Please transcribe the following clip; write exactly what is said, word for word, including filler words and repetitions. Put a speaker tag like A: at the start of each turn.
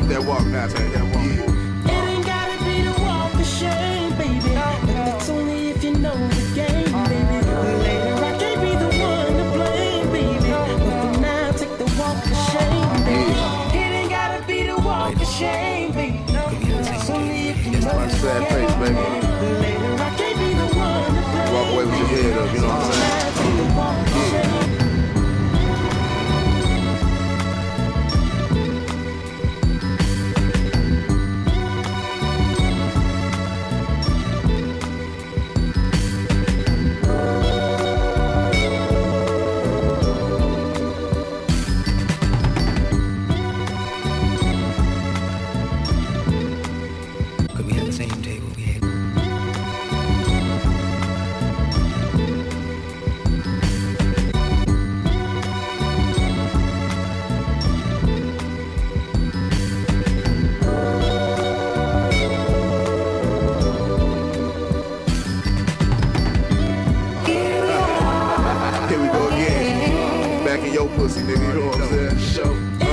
A: that walk now, take that walk. Yeah.
B: It ain't gotta be the walk of shame, baby. But that's only if you know the game, baby. Later I can't be the one to blame, baby. But for now, take the walk of shame, baby. It ain't gotta be the walk of shame, baby. That's only if you know the
A: Sad face, baby.
B: Later I can't be the one to blame.
A: Walk away with your head up, you know what I'm saying?
B: Take the walk of shame.
A: Here we go again. Back in your pussy, nigga, you know what I'm saying? Show.